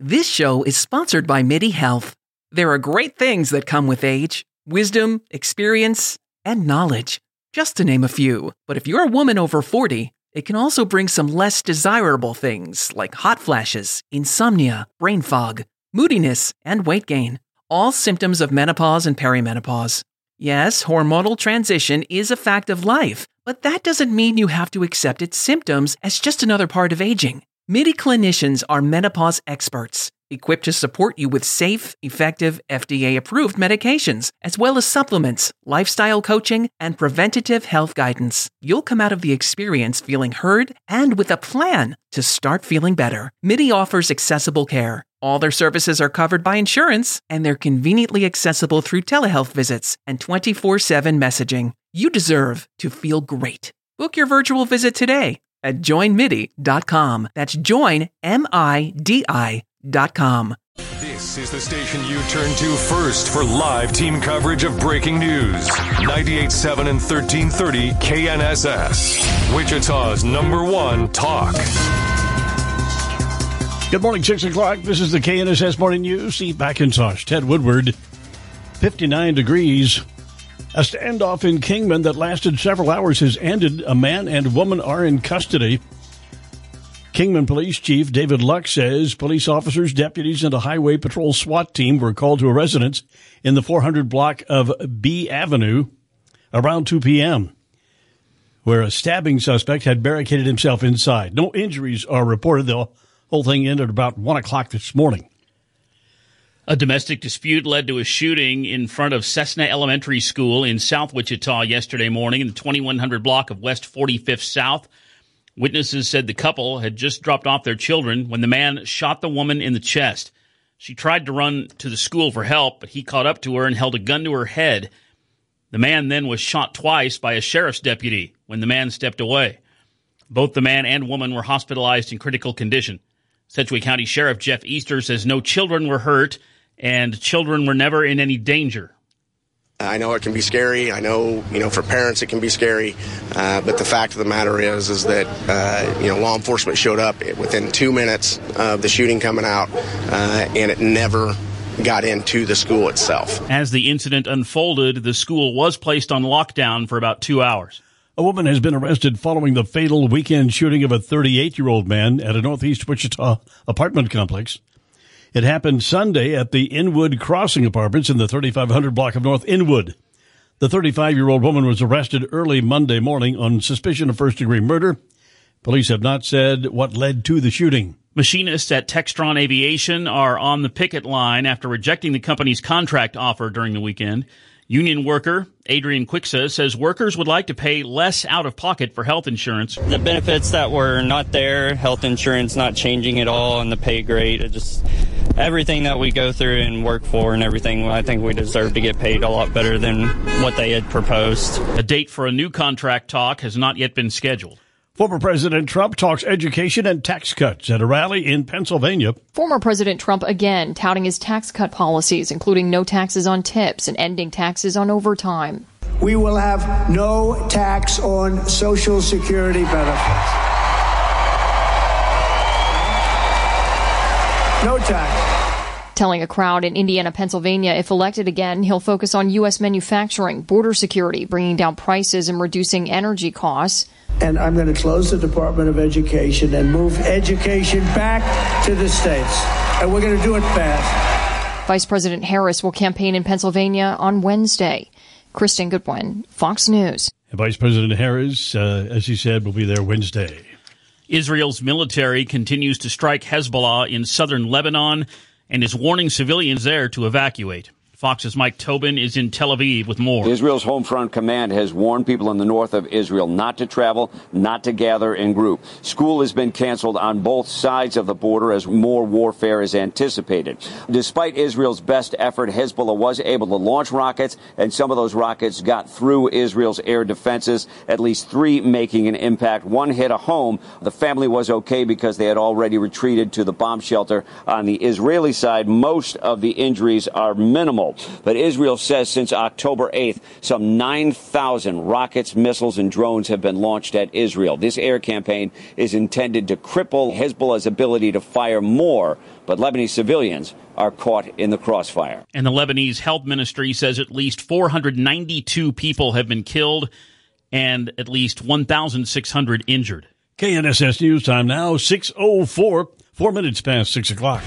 This show is sponsored by MIDI Health. There are great things that come with age: wisdom, experience, and knowledge, just to name a few. But if you're a woman over 40, it can also bring some less desirable things like hot flashes, insomnia, brain fog, moodiness, and weight gain. All symptoms of menopause and perimenopause. Yes, hormonal transition is a fact of life, but that doesn't mean you have to accept its symptoms as just another part of aging. MIDI clinicians are menopause experts, equipped to support you with safe, effective, FDA-approved medications, as well as supplements, lifestyle coaching, and preventative health guidance. You'll come out of the experience feeling heard and with a plan to start feeling better. MIDI offers accessible care. All their services are covered by insurance, and they're conveniently accessible through telehealth visits and 24/7 messaging. You deserve to feel great. Book your virtual visit today at joinmidi.com. That's joinmidi.com. This is the station you turn to first for live team coverage of breaking news. 98.7 and 1330 KNSS. Wichita's #1 talk. Good morning, 6 o'clock. This is the KNSS Morning News. Steve McIntosh, Ted Woodward, 59 degrees. A standoff in Kingman that lasted several hours has ended. A man and woman are in custody. Kingman Police Chief David Luck says police officers, deputies, and a highway patrol SWAT team were called to a residence in the 400 block of B Avenue around 2 p.m., where a stabbing suspect had barricaded himself inside. No injuries are reported. The whole thing ended about 1 o'clock this morning. A domestic dispute led to a shooting in front of Cessna Elementary School in South Wichita yesterday morning in the 2100 block of West 45th South. Witnesses said the couple had just dropped off their children when the man shot the woman in the chest. She tried to run to the school for help, but he caught up to her and held a gun to her head. The man then was shot twice by a sheriff's deputy when the man stepped away. Both the man and woman were hospitalized in critical condition. Sedgwick County Sheriff Jeff Easter says no children were hurt and children were never in any danger. I know it can be scary. I know, for parents it can be scary. But the fact of the matter is that, law enforcement showed up within 2 minutes of the shooting coming out, and it never got into the school itself. As the incident unfolded, the school was placed on lockdown for about 2 hours. A woman has been arrested following the fatal weekend shooting of a 38-year-old man at a northeast Wichita apartment complex. It happened Sunday at the Inwood Crossing Apartments in the 3500 block of North Inwood. The 35-year-old woman was arrested early Monday morning on suspicion of first-degree murder. Police have not said what led to the shooting. Machinists at Textron Aviation are on the picket line after rejecting the company's contract offer during the weekend. Union worker Adrian Quixa says workers would like to pay less out of pocket for health insurance. The benefits that were not there, health insurance not changing at all, and the pay grade, just everything that we go through and work for and everything, I think we deserve to get paid a lot better than what they had proposed. A date for a new contract talk has not yet been scheduled. Former President Trump talks education and tax cuts at a rally in Pennsylvania. Former President Trump again touting his tax cut policies, including no taxes on tips and ending taxes on overtime. We will have no tax on Social Security benefits. No tax. Telling a crowd in Indiana, Pennsylvania, if elected again, he'll focus on U.S. manufacturing, border security, bringing down prices and reducing energy costs. And I'm going to close the Department of Education and move education back to the states. And we're going to do it fast. Vice President Harris will campaign in Pennsylvania on Wednesday. Kristen Goodwin, Fox News. And Vice President Harris, as he said, will be there Wednesday. Israel's military continues to strike Hezbollah in southern Lebanon and is warning civilians there to evacuate. Fox's Mike Tobin is in Tel Aviv with more. Israel's Home Front Command has warned people in the north of Israel not to travel, not to gather in group. School has been canceled on both sides of the border as more warfare is anticipated. Despite Israel's best effort, Hezbollah was able to launch rockets, and some of those rockets got through Israel's air defenses, at least 3 making an impact. 1 hit a home. The family was okay because they had already retreated to the bomb shelter. On the Israeli side, most of the injuries are minimal. help. But Israel says since October 8th, some 9,000 rockets, missiles, and drones have been launched at Israel. This air campaign is intended to cripple Hezbollah's ability to fire more, but Lebanese civilians are caught in the crossfire. And the Lebanese Health Ministry says at least 492 people have been killed and at least 1,600 injured. KNSS News Time now, 6:04, 4 minutes past 6 o'clock.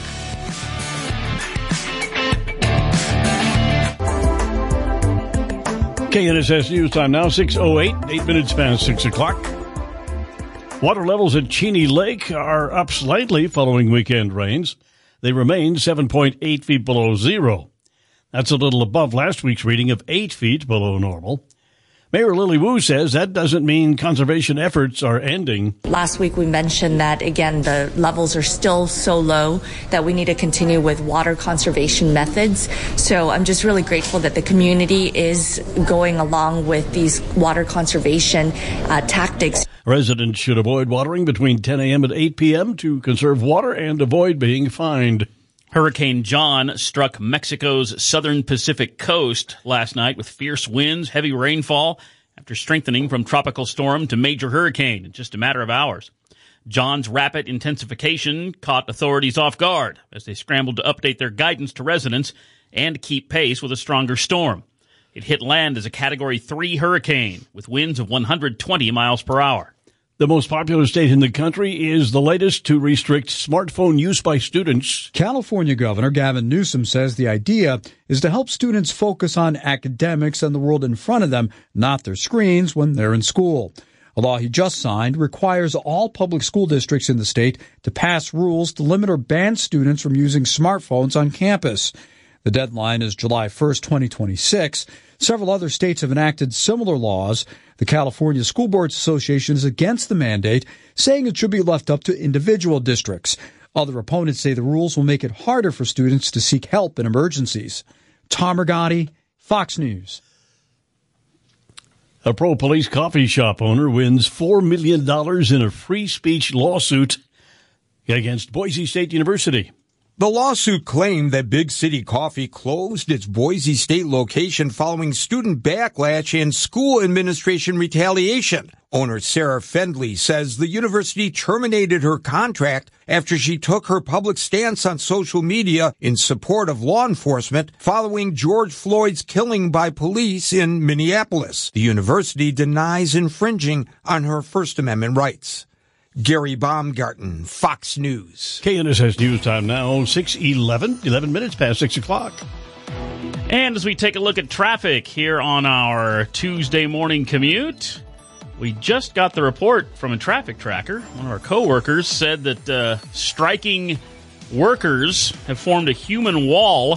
KNSS News Time now, 6:08, 8 minutes past 6 o'clock. Water levels at Cheney Lake are up slightly following weekend rains. They remain 7.8 feet below zero. That's a little above last week's reading of 8 feet below normal. Mayor Lily Wu says that doesn't mean conservation efforts are ending. Last week we mentioned that, again, the levels are still so low that we need to continue with water conservation methods. So I'm just really grateful that the community is going along with these water conservation tactics. Residents should avoid watering between 10 a.m. and 8 p.m. to conserve water and avoid being fined. Hurricane John struck Mexico's southern Pacific coast last night with fierce winds, heavy rainfall, after strengthening from tropical storm to major hurricane in just a matter of hours. John's rapid intensification caught authorities off guard as they scrambled to update their guidance to residents and keep pace with a stronger storm. It hit land as a Category 3 hurricane with winds of 120 miles per hour. The most popular state in the country is the latest to restrict smartphone use by students. California Governor Gavin Newsom says the idea is to help students focus on academics and the world in front of them, not their screens when they're in school. A law he just signed requires all public school districts in the state to pass rules to limit or ban students from using smartphones on campus. The deadline is July 1st, 2026. Several other states have enacted similar laws. The California School Boards Association is against the mandate, saying it should be left up to individual districts. Other opponents say the rules will make it harder for students to seek help in emergencies. Tom Rigotti, Fox News. A pro-police coffee shop owner wins $4 million in a free speech lawsuit against Boise State University. The lawsuit claimed that Big City Coffee closed its Boise State location following student backlash and school administration retaliation. Owner Sarah Fendley says the university terminated her contract after she took her public stance on social media in support of law enforcement following George Floyd's killing by police in Minneapolis. The university denies infringing on her First Amendment rights. Gary Baumgarten, Fox News. KNSS News Time now, 6:11, 11 minutes past 6 o'clock. And as we take a look at traffic here on our Tuesday morning commute, we just got the report from a traffic tracker. One of our coworkers said that striking workers have formed a human wall,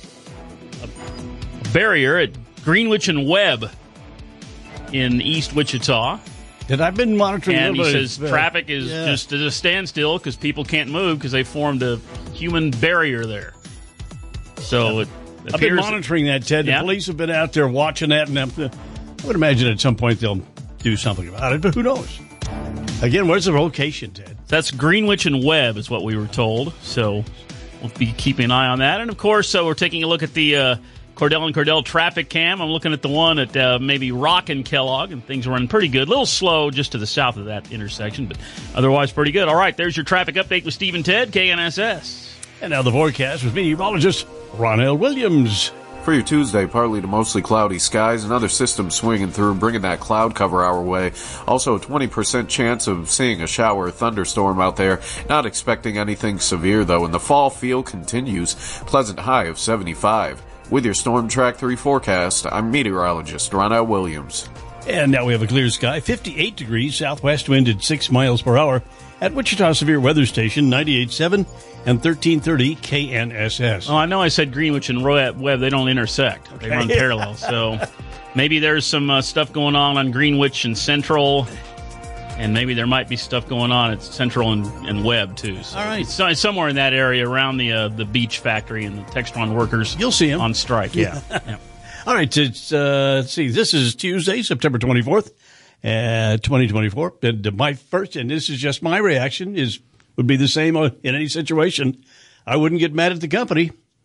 a barrier at Greenwich and Webb in East Wichita. And I've been monitoring. And he says traffic is just at a standstill because people can't move because they formed a human barrier there. So it appears I've been monitoring that, Ted. The police have been out there watching that, and I would imagine at some point they'll do something about it, but who knows? Again, where's the location, Ted? That's Greenwich and Webb is what we were told. So we'll be keeping an eye on that. And, of course, we're taking a look at the Cordell and Cordell traffic cam. I'm looking at the one at maybe Rock and Kellogg, and things are running pretty good. A little slow just to the south of that intersection, but otherwise pretty good. All right, there's your traffic update with Steve and Ted, KNSS. And now the forecast with meteorologist Ronell Williams. For your Tuesday, partly to mostly cloudy skies. Another system swinging through, bringing that cloud cover our way. Also a 20% chance of seeing a shower or thunderstorm out there. Not expecting anything severe, though, and the fall feel continues. Pleasant high of 75. With your Storm Track 3 forecast, I'm meteorologist Ronell Williams. And now we have a clear sky, 58 degrees, southwest wind at 6 miles per hour at Wichita Severe Weather Station, 98.7 and 1330 KNSS. Oh, I know I said Greenwich and Webb, they don't intersect. Okay. They run parallel. So maybe there's some stuff going on Greenwich and Central, and maybe there might be stuff going on at Central and Webb, too. So all right. It's somewhere in that area around the beach factory and the Textron workers. You'll see them. On strike, yeah. All right, let's see. This is Tuesday, September 24th, 2024. And my first, and this is just my reaction, would be the same in any situation. I wouldn't get mad at the company.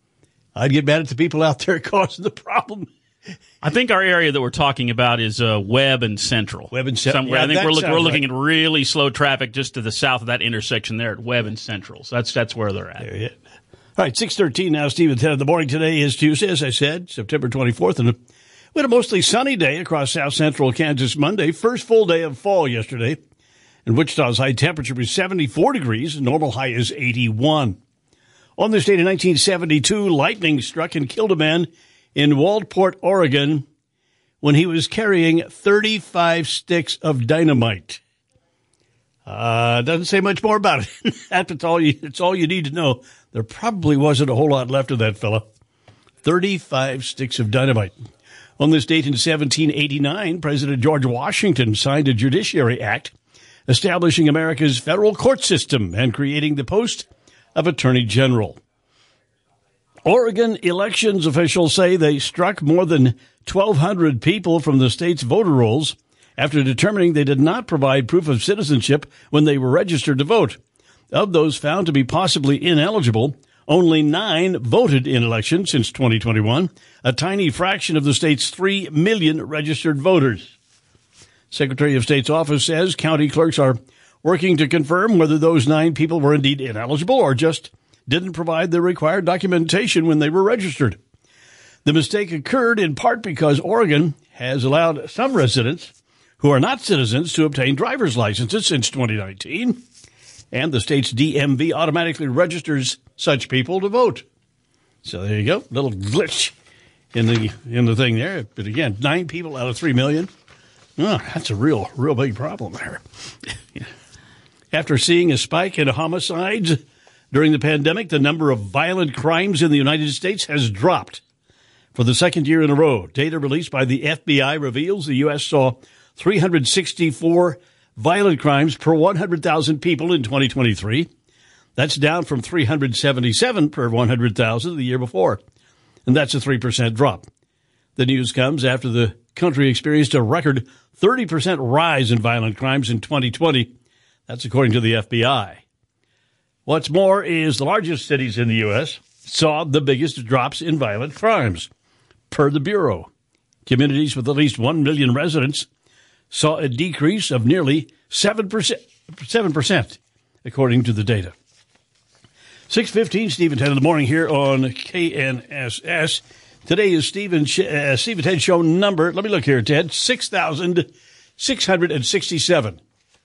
I'd get mad at the people out there causing the problem. I think our area that we're talking about is Webb and Central. Webb and Central. Somewhere. Yeah, I think we're looking right. at really slow traffic just to the south of that intersection there at Webb and Central. So that's where they're at. There you go. All right, 6:13 now, Steve, at 10 in the morning. Today is Tuesday, as I said, September 24th, and we had a mostly sunny day across south central Kansas Monday. First full day of fall yesterday. And Wichita's high temperature was 74 degrees. Normal high is 81. On this date in 1972, lightning struck and killed a man in Waldport, Oregon, when he was carrying 35 sticks of dynamite. Doesn't say much more about it. That's all you need to know. There probably wasn't a whole lot left of that fella. 35 sticks of dynamite. On this date in 1789, President George Washington signed a Judiciary Act establishing America's federal court system and creating the post of Attorney General. Oregon elections officials say they struck more than 1,200 people from the state's voter rolls after determining they did not provide proof of citizenship when they were registered to vote. Of those found to be possibly ineligible, only 9 voted in elections since 2021, a tiny fraction of the state's 3 million registered voters. Secretary of State's office says county clerks are working to confirm whether those 9 people were indeed ineligible or just didn't provide the required documentation when they were registered. The mistake occurred in part because Oregon has allowed some residents who are not citizens to obtain driver's licenses since 2019, and the state's DMV automatically registers such people to vote. So there you go, little glitch in the thing there. But again, 9 people out of 3 million. Oh, that's a real big problem there. After seeing a spike in homicides during the pandemic, the number of violent crimes in the United States has dropped for the second year in a row. Data released by the FBI reveals the U.S. saw 364 violent crimes per 100,000 people in 2023. That's down from 377 per 100,000 the year before, and that's a 3% drop. The news comes after the country experienced a record 30% rise in violent crimes in 2020. That's according to the FBI. What's more is the largest cities in the U.S. saw the biggest drops in violent crimes. Per the Bureau, communities with at least 1 million residents saw a decrease of nearly 7%, according to the data. 6:15, Steve and Ted in the morning here on KNSS. Today is Steve and Ted show number, let me look here, Ted, 6,667.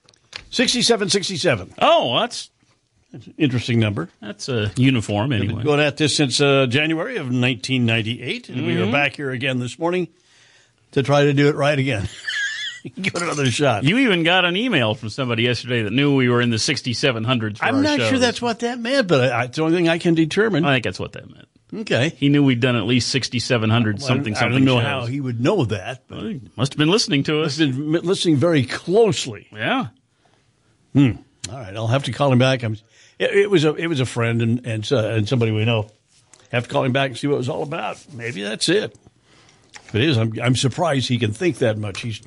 6767. Oh, that's an interesting number. That's a uniform anyway. We've been going at this since January of 1998, and we are back here again this morning to try to do it right again. Give it another shot. You even got an email from somebody yesterday that knew we were in the 6,700s for I'm not sure that's what that meant, but it's the only thing I can determine. I think that's what that meant. Okay. He knew we'd done at least 6,700 something. I don't know shows. how he would know that. But well, he must have been listening to us. Must have been listening very closely. Yeah. All right, I'll have to call him back. It was a friend and somebody we know. Have to call him back and see what it was all about. Maybe that's it. If it is, I'm surprised he can think that much. He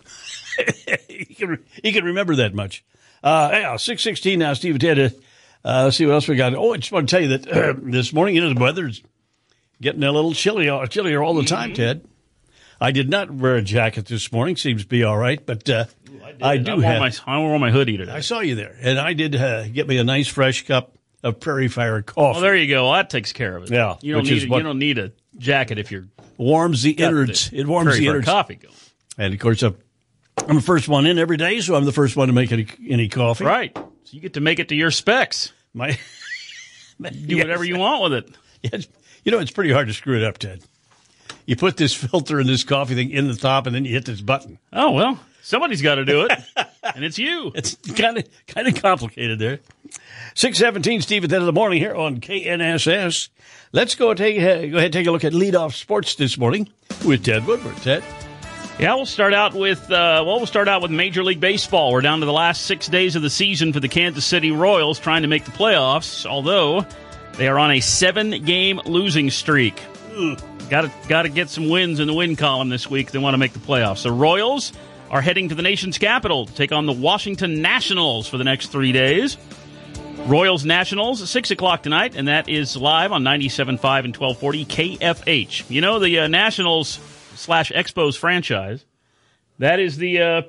can remember that much. 6:16 now, Steve and Ted. Let's see what else we got. Oh, I just want to tell you that this morning, the weather's getting a little chillier all the time, Ted. I did not wear a jacket this morning. Seems to be all right, but I wore my hoodie today. I saw you there, and I did get me a nice fresh cup of Prairie Fire coffee. Well, there you go. Well, that takes care of it. Yeah, you don't need a jacket if you're warms the innards. It warms the innards. Coffee going. And of course, I'm the first one in every day, so I'm the first one to make any coffee. Right. So you get to make it to your specs. Do whatever you want with it. Yes. It's pretty hard to screw it up, Ted. You put this filter and this coffee thing in the top, and then you hit this button. Oh, well, somebody's got to do it, and it's you. It's kind of complicated there. 6:17, Steve, at the end of the morning here on KNSS. Let's go ahead and take a look at leadoff sports this morning with Ted Woodward. Ted? Yeah, we'll start out with Major League Baseball. We're down to the last 6 days of the season for the Kansas City Royals, trying to make the playoffs, although they are on a 7-game losing streak. Got to get some wins in the win column this week. They want to make the playoffs. The Royals are heading to the nation's capital to take on the Washington Nationals for the next 3 days. Royals Nationals, 6 o'clock tonight, and that is live on 97.5 and 1240 KFH. You know, the Nationals / Expos franchise, that is the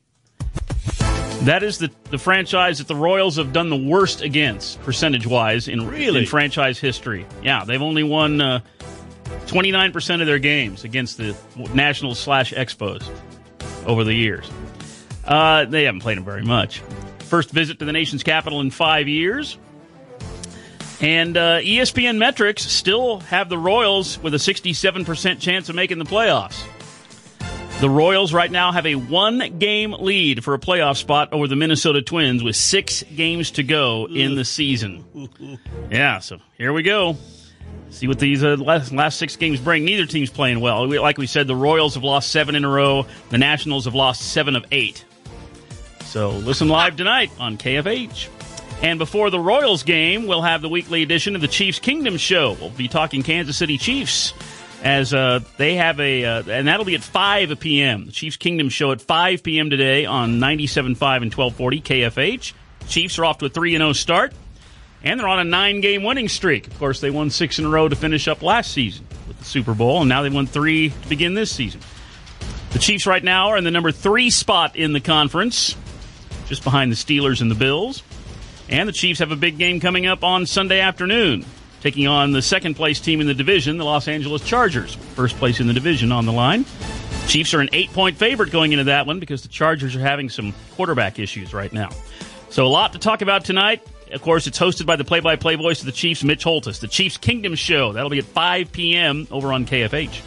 franchise that the Royals have done the worst against, percentage-wise, in franchise history. Yeah, they've only won 29% of their games against the Nationals / Expos over the years. They haven't played them very much. First visit to the nation's capital in 5 years. And ESPN metrics still have the Royals with a 67% chance of making the playoffs. The Royals right now have a 1-game lead for a playoff spot over the Minnesota Twins with 6 games to go in the season. Yeah, so here we go. See what these last 6 games bring. Neither team's playing well. Like we said, the Royals have lost 7 in a row. The Nationals have lost 7 of 8. So listen live tonight on KFH. And before the Royals game, we'll have the weekly edition of the Chiefs Kingdom Show. We'll be talking Kansas City Chiefs as they have and that'll be at 5 p.m. The Chiefs Kingdom Show at 5 p.m. today on 97.5 and 1240 KFH. Chiefs are off to a 3-0 start, and they're on a 9-game winning streak. Of course, they won 6 in a row to finish up last season with the Super Bowl, and now they've won 3 to begin this season. The Chiefs right now are in the number 3 spot in the conference, just behind the Steelers and the Bills. And the Chiefs have a big game coming up on Sunday afternoon, taking on the second-place team in the division, the Los Angeles Chargers. First place in the division on the line. Chiefs are an 8-point favorite going into that one because the Chargers are having some quarterback issues right now. So a lot to talk about tonight. Of course, it's hosted by the play-by-play voice of the Chiefs, Mitch Holthus. The Chiefs Kingdom Show. That'll be at 5 p.m. over on KFH.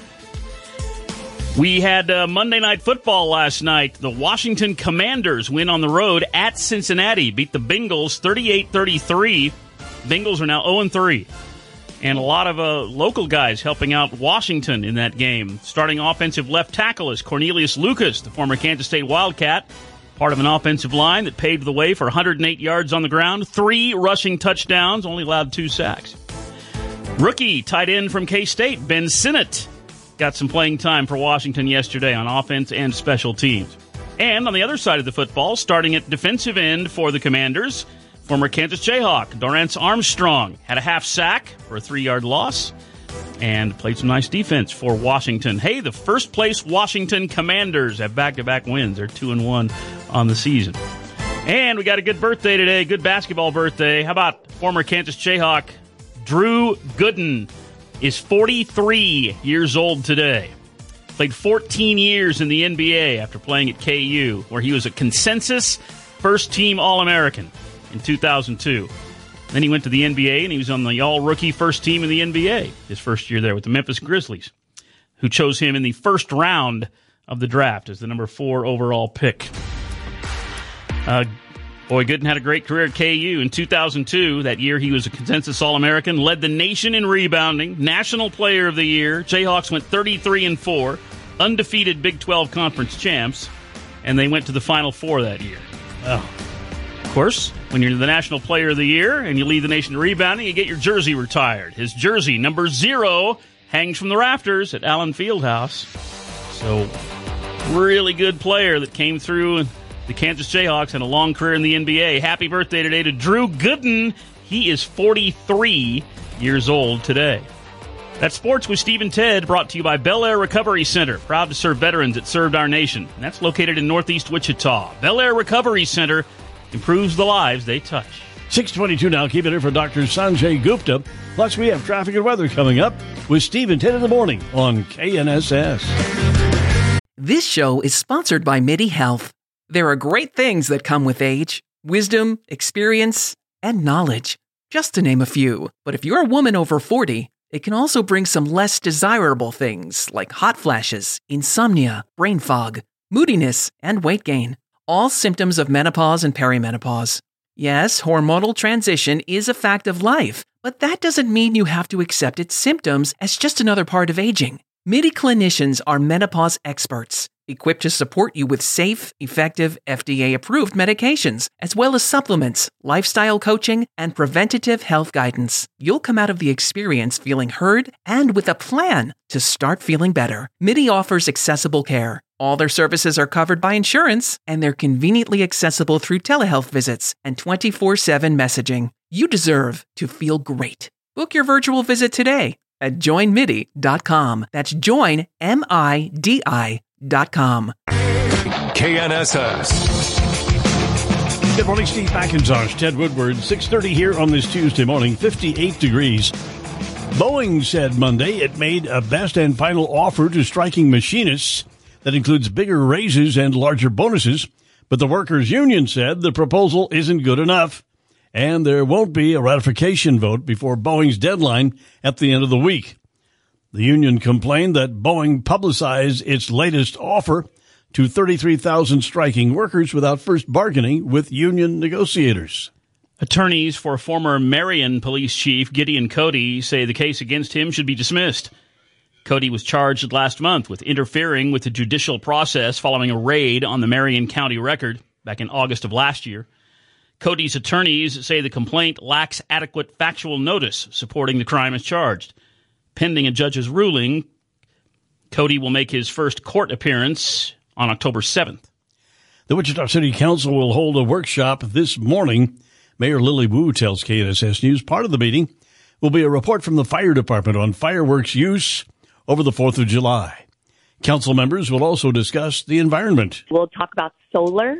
We had Monday Night Football last night. The Washington Commanders win on the road at Cincinnati, beat the Bengals 38-33. Bengals are now 0-3. And a lot of local guys helping out Washington in that game. Starting offensive left tackle is Cornelius Lucas, the former Kansas State Wildcat, part of an offensive line that paved the way for 108 yards on the ground, 3 rushing touchdowns, only allowed 2 sacks. Rookie tight end from K-State, Ben Sinnott, got some playing time for Washington yesterday on offense and special teams. And on the other side of the football, starting at defensive end for the Commanders, former Kansas Jayhawk Dorrance Armstrong had a half sack for a 3-yard loss and played some nice defense for Washington. Hey, the first-place Washington Commanders have back-to-back wins. They're 2-1 on the season. And we got a good birthday today, good basketball birthday. How about former Kansas Jayhawk Drew Gooden? Is 43 years old today. Played 14 years in the NBA after playing at KU, where he was a consensus first-team All-American in 2002. Then he went to the NBA, and he was on the all-rookie first team in the NBA his first year there with the Memphis Grizzlies, who chose him in the first round of the draft as the number 4 overall pick. Boy, Gooden had a great career at KU. In 2002, that year he was a consensus All-American, led the nation in rebounding, National Player of the Year. Jayhawks went 33-4, undefeated Big 12 Conference champs, and they went to the Final Four that year. Oh. Of course, when you're the National Player of the Year and you lead the nation in rebounding, you get your jersey retired. His jersey, number 0, hangs from the rafters at Allen Fieldhouse. So, really good player that came through the Kansas Jayhawks and a long career in the NBA. Happy birthday today to Drew Gooden. He is 43 years old today. That's Sports with Steve and Ted, brought to you by Bel Air Recovery Center. Proud to serve veterans that served our nation. And that's located in Northeast Wichita. Bel Air Recovery Center improves the lives they touch. 6:22 now. Keep it here for Dr. Sanjay Gupta. Plus, we have traffic and weather coming up with Steve and Ted in the morning on KNSS. This show is sponsored by MIDI Health. There are great things that come with age, wisdom, experience, and knowledge, just to name a few. But if you're a woman over 40, it can also bring some less desirable things like hot flashes, insomnia, brain fog, moodiness, and weight gain. All symptoms of menopause and perimenopause. Yes, hormonal transition is a fact of life, but that doesn't mean you have to accept its symptoms as just another part of aging. MIDI clinicians are menopause experts, equipped to support you with safe, effective, FDA-approved medications, as well as supplements, lifestyle coaching, and preventative health guidance. You'll come out of the experience feeling heard and with a plan to start feeling better. MIDI offers accessible care, All their services are covered by insurance, and they're conveniently accessible through telehealth visits and 24/7 messaging. You deserve to feel great. Book your virtual visit today at joinmidi.com. That's joinmidi.com. KNSS. Good morning, Steve McIntosh, Ted Woodward, 6:30 here on this Tuesday morning, 58 degrees. Boeing said Monday it made a best and final offer to striking machinists that includes bigger raises and larger bonuses, but the workers' union said the proposal isn't good enough, and there won't be a ratification vote before Boeing's deadline at the end of the week. The union complained that Boeing publicized its latest offer to 33,000 striking workers without first bargaining with union negotiators. Attorneys for former Marion Police Chief Gideon Cody say the case against him should be dismissed. Cody was charged last month with interfering with the judicial process following a raid on the Marion County Record back in August of last year. Cody's attorneys say the complaint lacks adequate factual notice supporting the crime as charged. Pending a judge's ruling, Cody will make his first court appearance on October 7th. The Wichita City Council will hold a workshop this morning. Mayor Lily Wu tells KNSS News part of the meeting will be a report from the fire department on fireworks use over the 4th of July. Council members will also discuss the environment. We'll talk about solar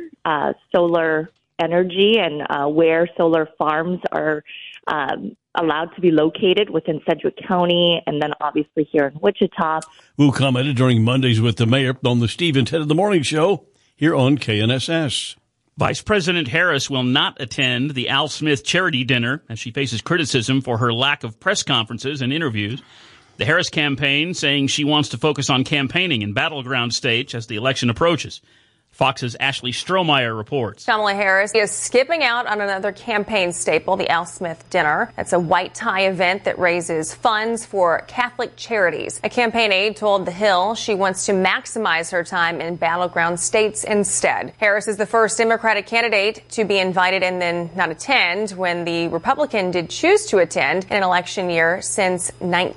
energy and where solar farms are allowed to be located within Sedgwick County and then obviously here in Wichita. Wu commented during Mondays with the mayor on the Steve and Ted in the Morning show here on KNSS. Vice President Harris will not attend the Al Smith charity dinner as she faces criticism for her lack of press conferences and interviews. The Harris campaign saying she wants to focus on campaigning in battleground states as the election approaches. Fox's Ashley Strohmeyer reports. Kamala Harris is skipping out on another campaign staple, the Al Smith Dinner. It's a white tie event that raises funds for Catholic charities. A campaign aide told The Hill she wants to maximize her time in battleground states instead. Harris is the first Democratic candidate to be invited and then not attend when the Republican did choose to attend in an election year since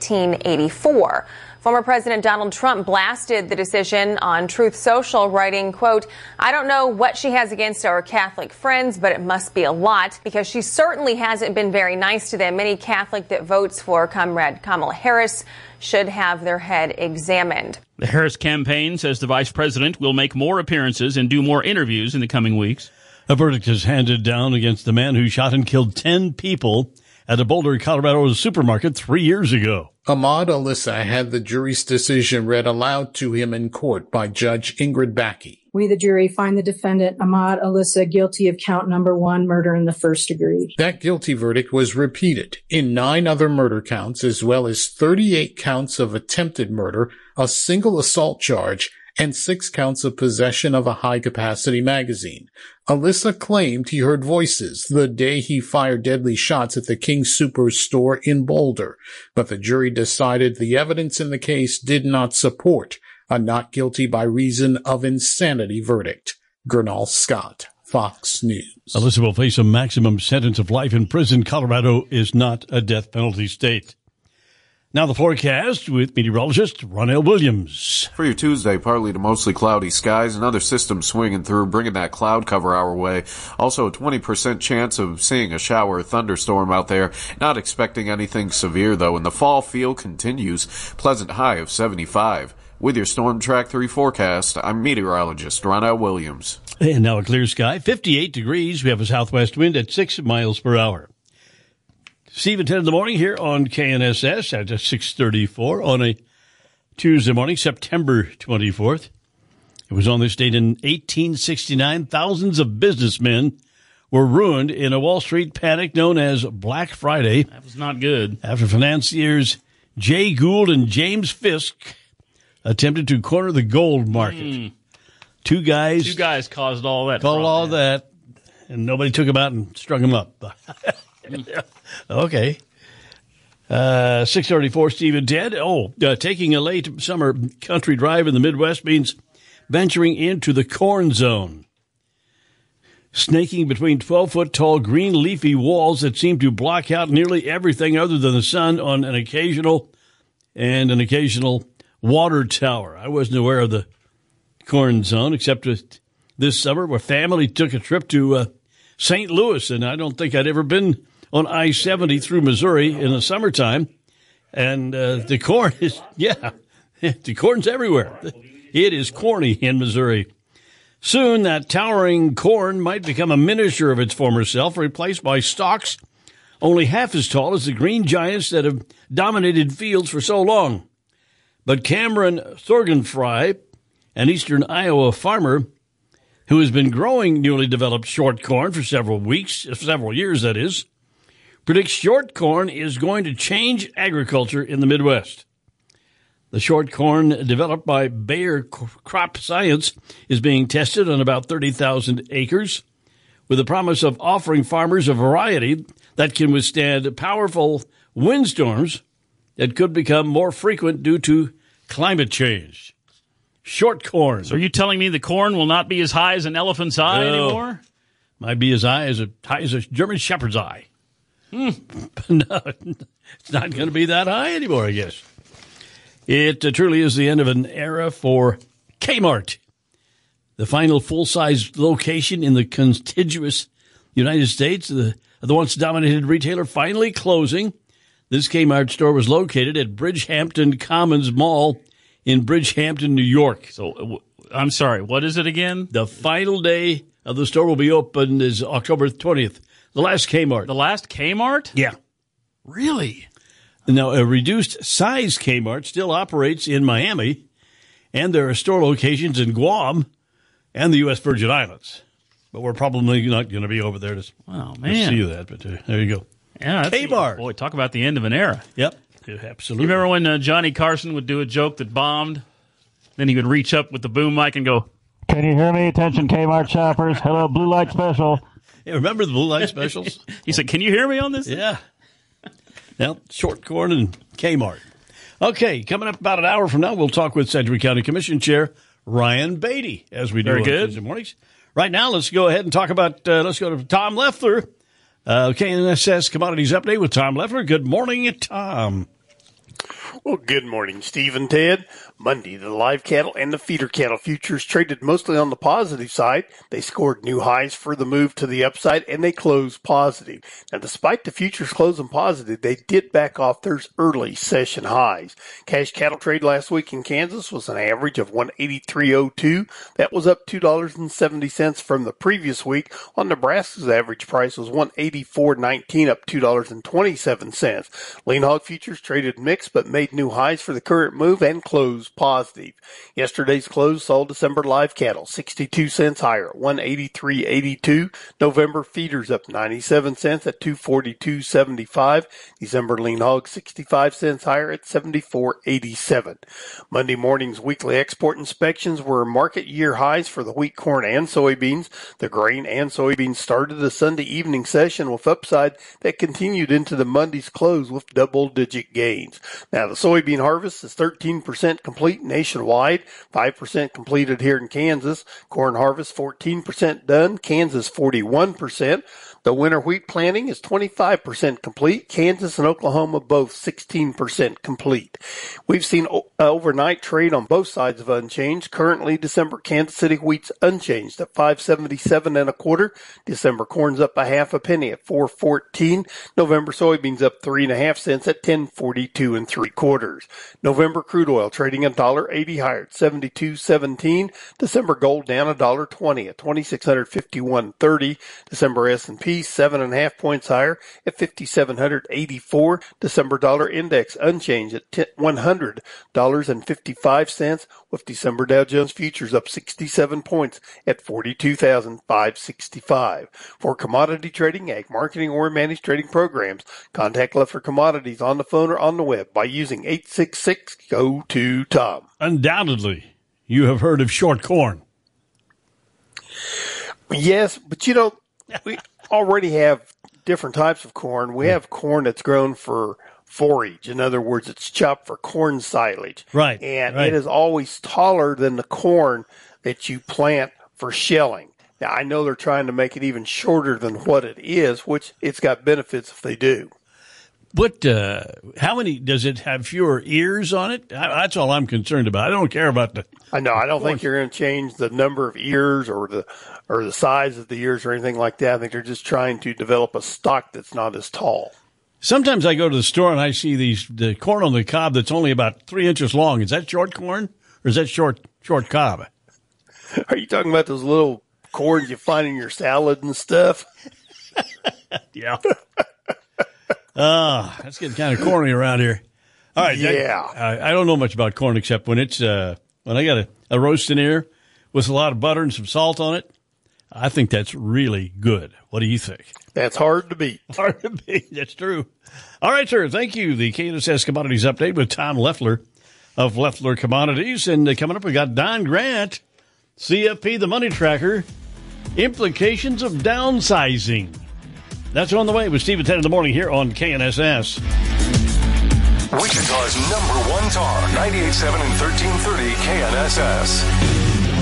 1984. Former President Donald Trump blasted the decision on Truth Social, writing, quote, "I don't know what she has against our Catholic friends, but it must be a lot because she certainly hasn't been very nice to them. Any Catholic that votes for Comrade Kamala Harris should have their head examined." The Harris campaign says the vice president will make more appearances and do more interviews in the coming weeks. A verdict is handed down against the man who shot and killed 10 people at a Boulder, Colorado supermarket 3 years ago. Ahmad Alissa had the jury's decision read aloud to him in court by Judge Ingrid Backey. We, the jury, find the defendant, Ahmad Alissa, guilty of count number 1, murder in the first degree. That guilty verdict was repeated in 9 other murder counts, as well as 38 counts of attempted murder, a single assault charge, and 6 counts of possession of a high-capacity magazine. Alissa claimed he heard voices the day he fired deadly shots at the King Soopers store in Boulder, but the jury decided the evidence in the case did not support a not guilty by reason of insanity verdict. Gernal Scott, Fox News. Alissa will face a maximum sentence of life in prison. Colorado is not a death penalty state. Now the forecast with meteorologist Ronell Williams. For your Tuesday, partly to mostly cloudy skies. Another system swinging through, bringing that cloud cover our way. Also a 20% chance of seeing a shower or thunderstorm out there. Not expecting anything severe, though, and the fall feel continues. Pleasant high of 75. With your Storm Track 3 forecast, I'm meteorologist Ronell Williams. And now a clear sky, 58 degrees. We have a southwest wind at 6 miles per hour. Steve and Ted in the morning here on KNSS at 6:34 on a Tuesday morning, September 24th. It was on this date in 1869. Thousands of businessmen were ruined in a Wall Street panic known as Black Friday. That was not good. After financiers Jay Gould and James Fisk attempted to corner the gold market. Two guys caused all that. And nobody took them out and strung them up. Okay. 6:34, Steve and Ted. Taking a late summer country drive in the Midwest means venturing into the corn zone. Snaking between 12-foot tall green leafy walls that seem to block out nearly everything other than the sun on an occasional water tower. I wasn't aware of the corn zone, except this summer where family took a trip to St. Louis, and I don't think I'd ever been on I-70 through Missouri in the summertime. And the corn is, the corn's everywhere. It is corny in Missouri. Soon, that towering corn might become a miniature of its former self, replaced by stalks only half as tall as the green giants that have dominated fields for so long. But Cameron Thorgenfry, an eastern Iowa farmer who has been growing newly developed short corn for several years, that is, predicts short corn is going to change agriculture in the Midwest. The short corn developed by Bayer Crop Science is being tested on about 30,000 acres with the promise of offering farmers a variety that can withstand powerful windstorms that could become more frequent due to climate change. Short corn. So are you telling me the corn will not be as high as an elephant's eye anymore? Might be as high as a German shepherd's eye. No, it's not going to be that high anymore, I guess. It truly is the end of an era for Kmart, the final full-size location in the contiguous United States, the once-dominated retailer finally closing. This Kmart store was located at Bridgehampton Commons Mall in Bridgehampton, New York. So, I'm sorry, what is it again? The final day of the store will be open is October 20th. The last Kmart. The last Kmart? Yeah. Really? Now, a reduced-size Kmart still operates in Miami, and there are store locations in Guam and the U.S. Virgin Islands. But we're probably not going to be over there to see that. But there you go. Yeah, Kmart. Boy, talk about the end of an era. Yep, absolutely. You remember when Johnny Carson would do a joke that bombed? Then he would reach up with the boom mic and go, "Can you hear me? Attention Kmart shoppers. Hello, Blue Light Special." Yeah, remember the Blue Light Specials? He said, "Can you hear me on this?" Yeah. Now, short corn and Kmart. Okay, coming up about an hour from now, we'll talk with Sedgwick County Commission Chair Ryan Beatty, as we do on Tuesday mornings. Right now, let's go ahead and talk about, let's go to Tom Leffler. KNSS Commodities Update with Tom Leffler. Good morning, Tom. Well, good morning, Steve and Ted. Monday, the live cattle and the feeder cattle futures traded mostly on the positive side. They scored new highs for the move to the upside, and they closed positive. Now, despite the futures closing positive, they did back off their early session highs. Cash cattle trade last week in Kansas was an average of 183.02. That was up $2.70 from the previous week. On Nebraska's average price was 184.19, up $2.27. Lean hog futures traded mixed, but made new highs for the current move and closed positive. Yesterday's close saw December live cattle 62 cents higher at 183.82. November feeders up 97 cents at 242.75. December lean hogs 65 cents higher at 74.87. Monday morning's weekly export inspections were market year highs for the wheat, corn, and soybeans. The grain and soybeans started the Sunday evening session with upside that continued into the Monday's close with double-digit gains. Now, the soybean harvest is 13% complete nationwide, 5% completed here in Kansas. Corn harvest 14% done, Kansas 41%. The winter wheat planting is 25% complete. Kansas and Oklahoma both 16% complete. We've seen overnight trade on both sides of unchanged. Currently, December Kansas City wheat's unchanged at $5.7725. December corn's up a half a penny at $4.14. November soybeans up 3.5 cents at $10.42 3/4. November crude oil trading $1.80 higher at $72.17. December gold down $1.20 at $2,651.30. December S&P 7.5 points higher at 5,784. December dollar index unchanged at $100.55, with December Dow Jones futures up 67 points at 42,565. For commodity trading, ag marketing, or managed trading programs, contact Leffler Commodities on the phone or on the web by using 866-GO-TO-TOM. Undoubtedly, you have heard of short corn. Yes, but we already have different types of corn. We have corn that's grown for forage. In other words, it's chopped for corn silage. Right. And it is always taller than the corn that you plant for shelling. Now, I know they're trying to make it even shorter than what it is, which it's got benefits if they do. What? How many? Does it have fewer ears on it? That's all I'm concerned about. I don't care about the. I know. I don't think you're going to change the number of ears or the size of the ears or anything like that. I think they're just trying to develop a stock that's not as tall. Sometimes I go to the store and I see the corn on the cob that's only about 3 inches long. Is that short corn or is that short cob? Are you talking about those little corns you find in your salad and stuff? Yeah. That's getting kind of corny around here. All right. Yeah. I don't know much about corn except when it's when I got a roasting ear with a lot of butter and some salt on it. I think that's really good. What do you think? That's hard to beat. Hard to beat. That's true. All right, sir. Thank you. The KNSS Commodities Update with Tom Leffler of Leffler Commodities. And coming up, we got Don Grant, CFP, the money tracker, implications of downsizing. That's on the way with Steve at 10 in the morning here on KNSS. Wichita's #1 talk, 98.7 and 1330 KNSS.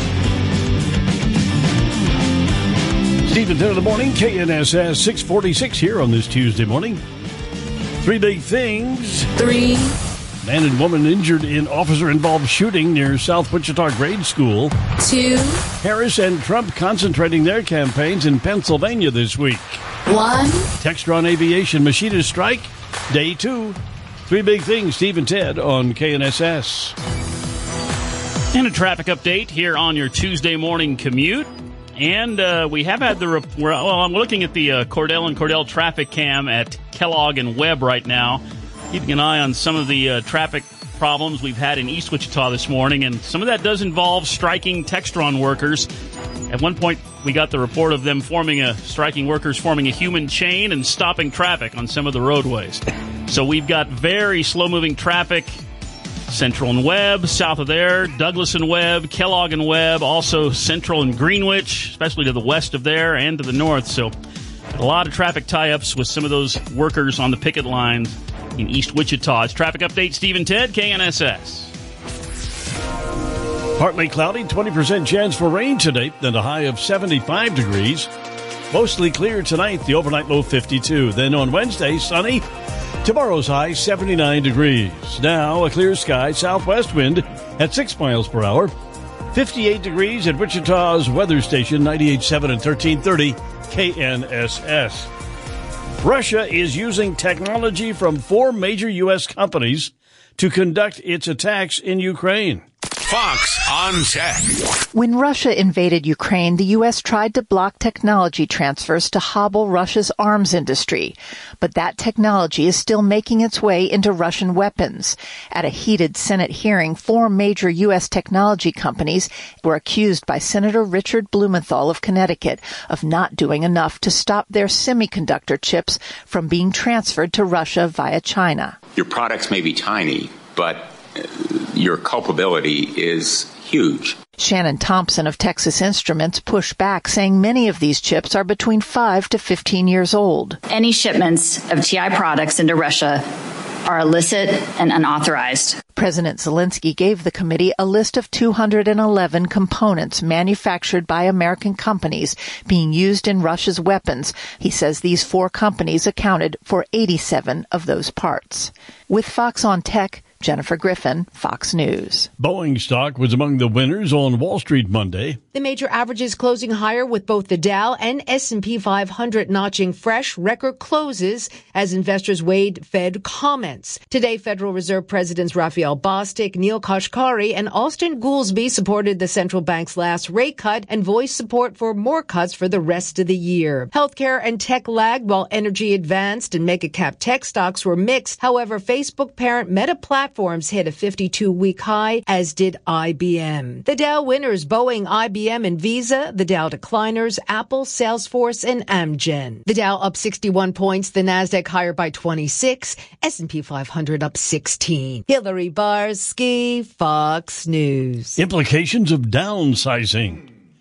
Steve at 10 in the morning, KNSS 646 here on this Tuesday morning. Three big things. Man and woman injured in officer-involved shooting near South Wichita Grade School. 2. Harris and Trump concentrating their campaigns in Pennsylvania this week. 1. Textron Aviation machinist strike, day 2. Three big things, Steve and Ted on KNSS. And a traffic update here on your Tuesday morning commute. And we have had I'm looking at the Cordell and Cordell traffic cam at Kellogg and Webb right now, keeping an eye on some of the traffic problems we've had in East Wichita this morning. And some of that does involve striking Textron workers. At one point, we got the report of them striking workers forming a human chain and stopping traffic on some of the roadways. So we've got very slow-moving traffic. Central and Webb, south of there, Douglas and Webb, Kellogg and Webb, also Central and Greenwich, especially to the west of there and to the north. So a lot of traffic tie-ups with some of those workers on the picket lines in East Wichita. It's traffic update, Steve and Ted, KNSS. Partly cloudy, 20% chance for rain today, then a high of 75 degrees. Mostly clear tonight, the overnight low 52. Then on Wednesday, sunny. Tomorrow's high, 79 degrees. Now, a clear sky, southwest wind at 6 miles per hour. 58 degrees at Wichita's weather station, 98.7 and 1330 KNSS. Russia is using technology from 4 major U.S. companies to conduct its attacks in Ukraine. Fox on Tech. When Russia invaded Ukraine, the U.S. tried to block technology transfers to hobble Russia's arms industry. But that technology is still making its way into Russian weapons. At a heated Senate hearing, 4 major U.S. technology companies were accused by Senator Richard Blumenthal of Connecticut of not doing enough to stop their semiconductor chips from being transferred to Russia via China. Your products may be tiny, but your culpability is huge. Shannon Thompson of Texas Instruments pushed back, saying many of these chips are between 5 to 15 years old. Any shipments of TI products into Russia are illicit and unauthorized. President Zelensky gave the committee a list of 211 components manufactured by American companies being used in Russia's weapons. He says these 4 companies accounted for 87 of those parts. With Fox on Tech, Jennifer Griffin, Fox News. Boeing stock was among the winners on Wall Street Monday. The major averages closing higher with both the Dow and S&P 500 notching fresh record closes as investors weighed Fed comments. Today, Federal Reserve Presidents Raphael Bostic, Neil Kashkari, and Austin Goolsbee supported the central bank's last rate cut and voiced support for more cuts for the rest of the year. Healthcare and tech lagged while energy advanced and mega-cap tech stocks were mixed. However, Facebook parent Meta Platforms hit a 52-week high, as did IBM. The Dow winners, Boeing, IBM, and Visa. The Dow decliners, Apple, Salesforce, and Amgen. The Dow up 61 points, the Nasdaq higher by 26, S&P 500 up 16. Hillary Barsky, Fox News. Implications of downsizing.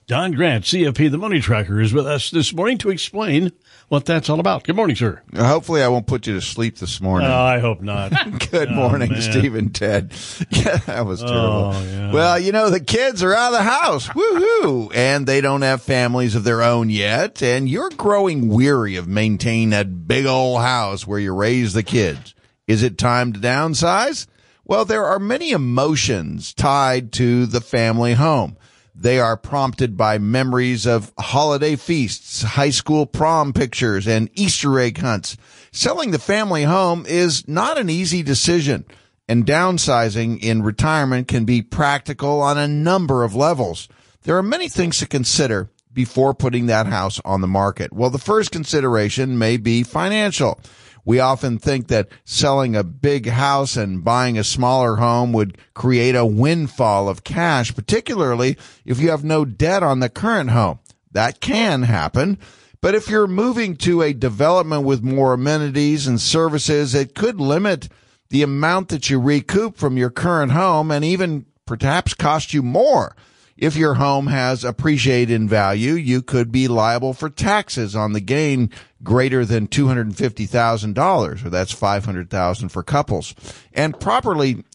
Don Grant, CFP, the Money Tracker, is with us this morning to explain what that's all about. Good morning, sir. Hopefully I won't put you to sleep this morning. I hope not. Good morning, man. Steve and Ted. Yeah, that was terrible. Yeah. Well, the kids are out of the house. Woohoo! And they don't have families of their own yet. And you're growing weary of maintaining that big old house where you raise the kids. Is it time to downsize? Well, there are many emotions tied to the family home. They are prompted by memories of holiday feasts, high school prom pictures, and Easter egg hunts. Selling the family home is not an easy decision, and downsizing in retirement can be practical on a number of levels. There are many things to consider before putting that house on the market. Well, the first consideration may be financial. We often think that selling a big house and buying a smaller home would create a windfall of cash, particularly if you have no debt on the current home. That can happen. But if you're moving to a development with more amenities and services, it could limit the amount that you recoup from your current home and even perhaps cost you more. If your home has appreciated in value, you could be liable for taxes on the gain greater than $250,000, or that's $500,000 for couples. And property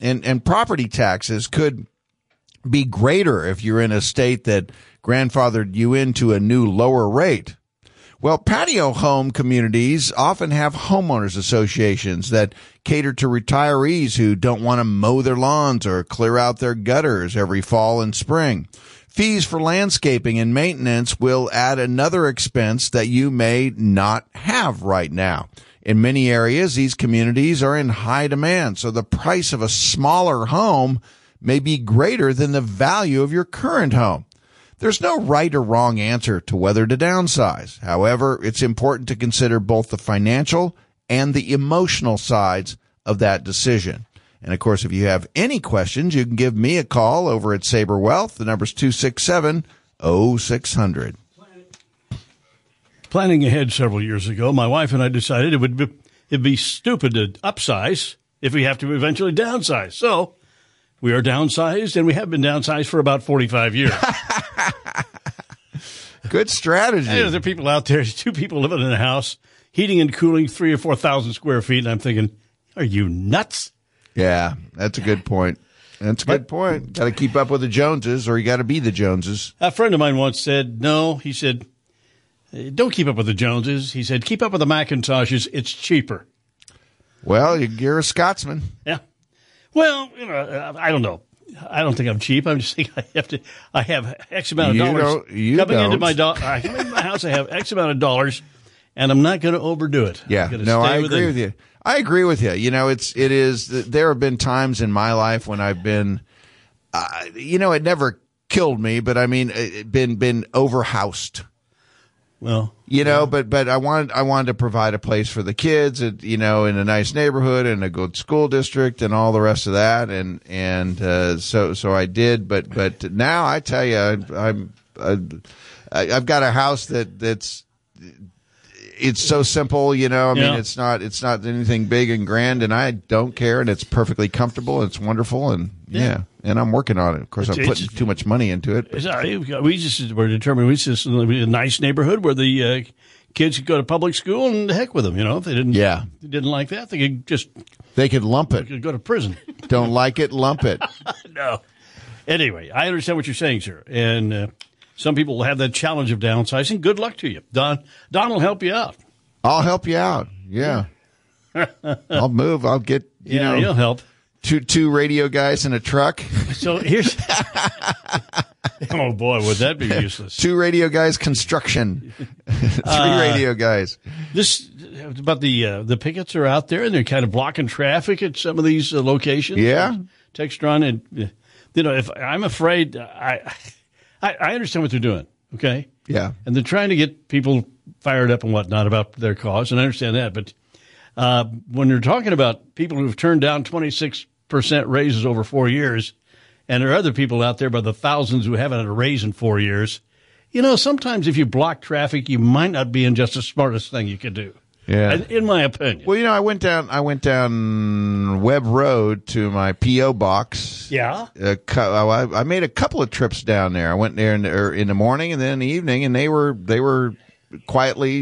taxes could be greater if you're in a state that grandfathered you into a new lower rate. Well, patio home communities often have homeowners associations that cater to retirees who don't want to mow their lawns or clear out their gutters every fall and spring. Fees for landscaping and maintenance will add another expense that you may not have right now. In many areas, these communities are in high demand, so the price of a smaller home may be greater than the value of your current home. There's no right or wrong answer to whether to downsize. However, it's important to consider both the financial and the emotional sides of that decision. And, of course, if you have any questions, you can give me a call over at Sabre Wealth. The number's 267-0600. Planning ahead several years ago, my wife and I decided it'd be stupid to upsize if we have to eventually downsize. So we are downsized, and we have been downsized for about 45 years. Good strategy. There are people out there, 2 people living in a house, heating and cooling 3,000 or 4,000 square feet, and I'm thinking, are you nuts? Yeah, that's a good point. That's a good point. Got to keep up with the Joneses, or you got to be the Joneses. A friend of mine once said, no, he said, don't keep up with the Joneses. He said, keep up with the Macintoshes. It's cheaper. Well, you're a Scotsman. Yeah. Well, I don't know. I don't think I'm cheap. I'm just saying I have X amount of dollars coming into my house. I have X amount of dollars, and I'm not going to overdo it. Yeah. No, I agree with you. I agree with you. There have been times in my life when I've been, it never killed me, but I mean, been overhoused. Well, but I wanted to provide a place for the kids, in a nice neighborhood and a good school district and all the rest of that. So I did. But now I tell you, I've got a house that's, it's so simple, I mean, it's not anything big and grand, and I don't care, and it's perfectly comfortable. It's wonderful. And and I'm working on it. Of course, I'm putting too much money into it. We're determined we just live in a nice neighborhood where the kids could go to public school, and the heck with them. If they didn't like that, they could lump it. They could go to prison. Don't like it, lump it. No. Anyway, I understand what you're saying, sir. And some people will have that challenge of downsizing. Good luck to you. Don will help you out. I'll help you out. Yeah. I'll move. I'll get, he'll help. Two radio guys in a truck. So here's, oh boy, would that be useless? 2 radio guys construction. 3 radio guys. This about the pickets are out there and they're kind of blocking traffic at some of these locations. Yeah. Textron and if I'm afraid, I understand what they're doing. Okay. Yeah. And they're trying to get people fired up and whatnot about their cause, and I understand that, but. When you're talking about people who've turned down 26% raises over 4 years, and there are other people out there by the thousands who haven't had a raise in 4 years, sometimes if you block traffic, you might not be in just the smartest thing you could do. Yeah. in my opinion. Well, I went down Webb Road to my P.O. box. Yeah. I made a couple of trips down there. I went there in the morning and then in the evening, and they were quietly,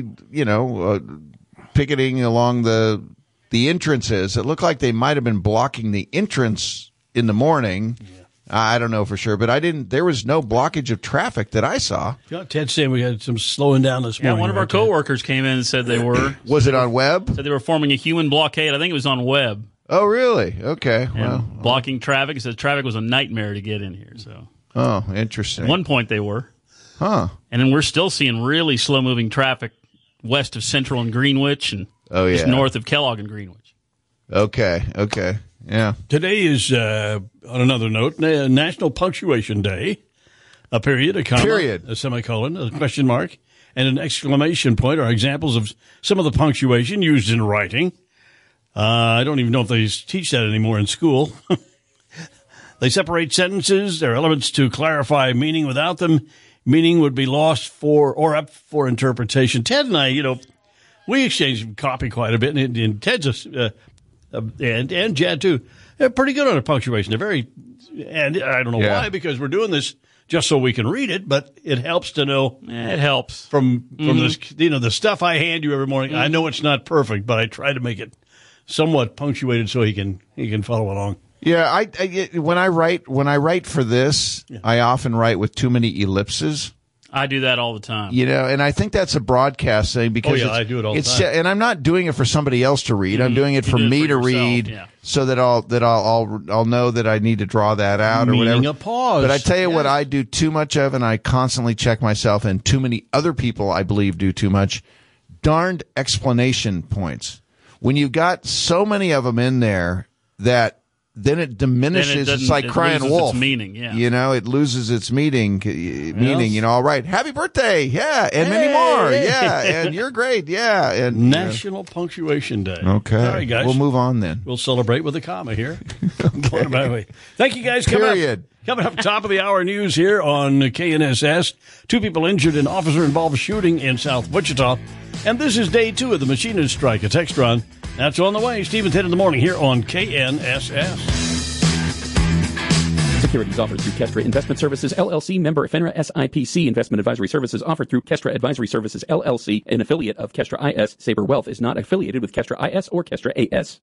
picketing along the entrances. It looked like they might have been blocking the entrance in the morning. Yeah. I don't know for sure, but there was no blockage of traffic that I saw. Ted's saying we had some slowing down this morning. Yeah, one of our coworkers came in and said they were. Was it on Webb? Said they were forming a human blockade. I think it was on Webb. Oh, really? Okay. Well, blocking traffic. It says traffic was a nightmare to get in here. So. Oh, interesting. At one point they were. Huh. And then we're still seeing really slow-moving traffic west of Central and Greenwich and just north of Kellogg and Greenwich. Okay. Yeah. Today is, on another note, National Punctuation Day. A period, a comma, a semicolon, a question mark, and an exclamation point are examples of some of the punctuation used in writing. I don't even know if they teach that anymore in school. They separate sentences. There are elements to clarify meaning. Without them, meaning would be lost or up for interpretation. Ted and I, we exchange copy quite a bit, and Ted's and Jad too. They're pretty good on punctuation. They're very, and I don't know why, because we're doing this just so we can read it, but it helps to know. It helps from this, the stuff I hand you every morning. I know it's not perfect, but I try to make it somewhat punctuated so he can follow along. Yeah, when I write for this, I often write with too many ellipses. I do that all the time. And I think that's a broadcast thing because I do it all the time. And I'm not doing it for somebody else to read. I'm doing it for me to read, so that I'll know that I need to draw that out or whatever. A pause. But I tell you what I do too much of, and I constantly check myself, and too many other people I believe do too much. Darned explanation points. When you've got so many of them in there that. Then it diminishes. It's like crying wolf. Its meaning, it loses its meaning. All right, happy birthday, and many more, and you're great, and National Punctuation Day. Okay, all right, guys, we'll move on then. We'll celebrate with a comma here. Okay. Thank you, guys. Coming up top of the hour news here on KNSS. 2 people injured in officer-involved shooting in South Wichita, and this is day 2 of the machinist strike at Textron. That's on the way. Stephen 10 in the morning here on KNSS. Securities offered through Kestra Investment Services, LLC, member FINRA SIPC. Investment advisory services offered through Kestra Advisory Services, LLC, an affiliate of Kestra IS. Saber Wealth is not affiliated with Kestra IS or Kestra AS.